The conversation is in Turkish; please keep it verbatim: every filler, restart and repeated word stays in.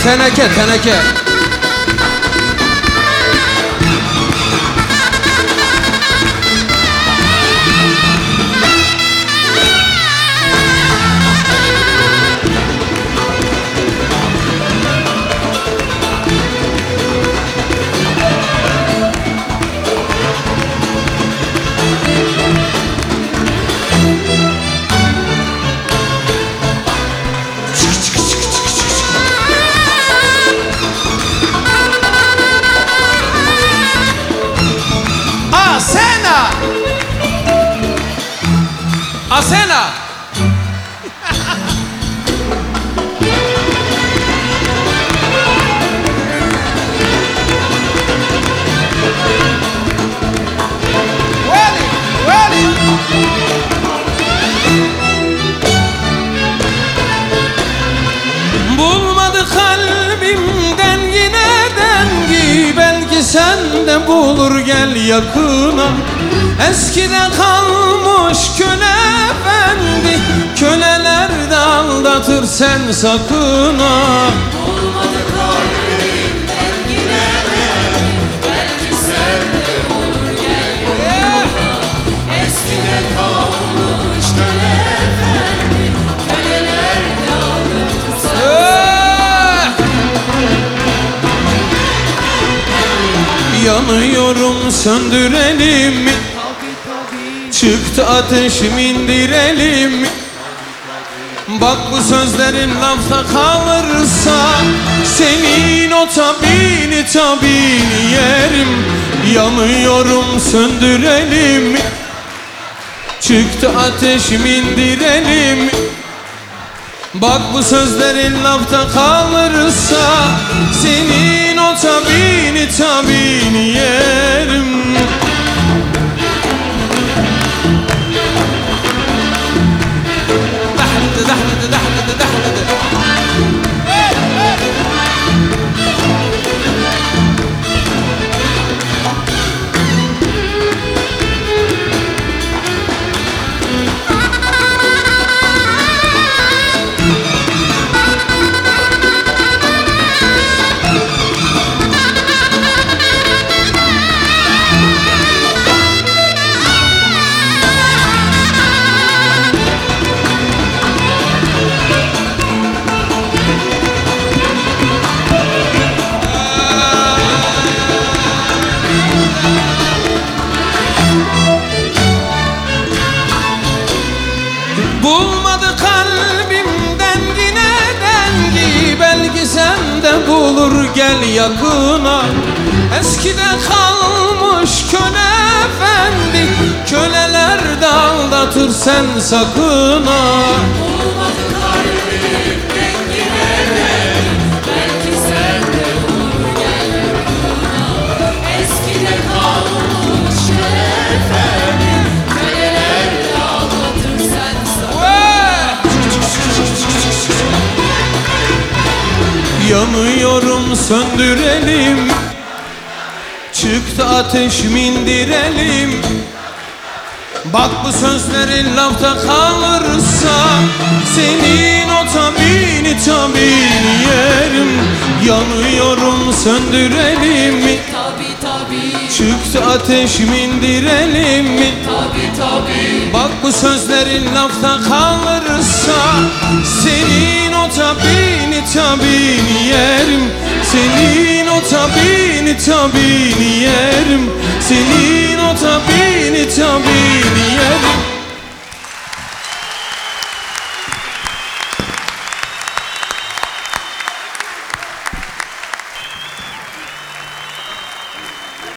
teneke teneke. Asena. Bulmadı kalbimden yine dengi, belki sen de bulur, gel yakına. Eskiden kalmış köle efendi, köleler de aldatır, sen sakın ha. Olmadı kalbimden yine dengi, belki sen de bulur, gel yakına. Eskiden kalmış köle efendi, köleler de aldatır, sen sakın ha. Yanıyorum, söndürelim. Çıktı ateşim, indirelim. Bak bu sözlerin lafta kalırsa, senin o tabini tabini yerim. Yanıyorum, söndürelim. Çıktı ateşim, indirelim. Bak bu sözlerin lafta kalırsa, senin o tabini tabini yerim. Dahladı, dahladı, dahladı. Bulmadı kalbimden yine dengi, belki sen de bulur, gel yakına. Eskiden kalmış köle efendi, köleler de aldatır, sen sakın ha. Olmadı kalbimden yine dengi, belki sen de bulur, gel yakına. Eskiden kalmış köle efendi, köleler de aldatır, sen Yanıyorum, söndürelim. Çıktı ateşim, indirelim. Bak bu sözlerin lafta kalırsa, senin o tabini tabini yerim. Yanıyorum, söndürelim. tabi tabi, Çıktı ateşim, indirelim. tabi tabi. Bak bu sözlerin lafta kalırsa, senin o tabini tabini yerim. Senin o tabini tabini yerim. Senin o tabini tabini